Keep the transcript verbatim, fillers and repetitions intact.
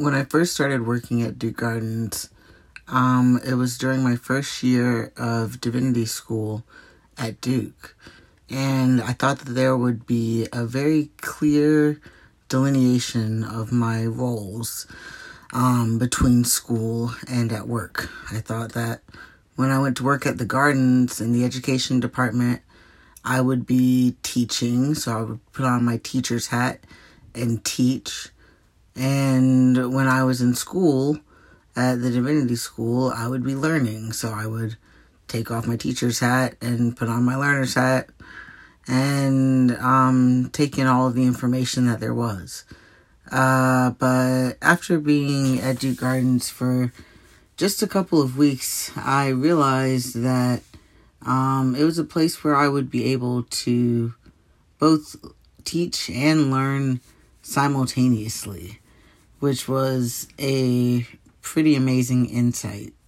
When I first started working at Duke Gardens, um, it was during my first year of divinity school at Duke. And I thought that there would be a very clear delineation of my roles um, between school and at work. I thought that when I went to work at the Gardens in the education department, I would be teaching, so I would put on my teacher's hat and teach. And when I was in school, at the divinity school, I would be learning, so I would take off my teacher's hat and put on my learner's hat and um, take in all of the information that there was. Uh, but after being at Duke Gardens for just a couple of weeks, I realized that um, it was a place where I would be able to both teach and learn simultaneously, which was a pretty amazing insight.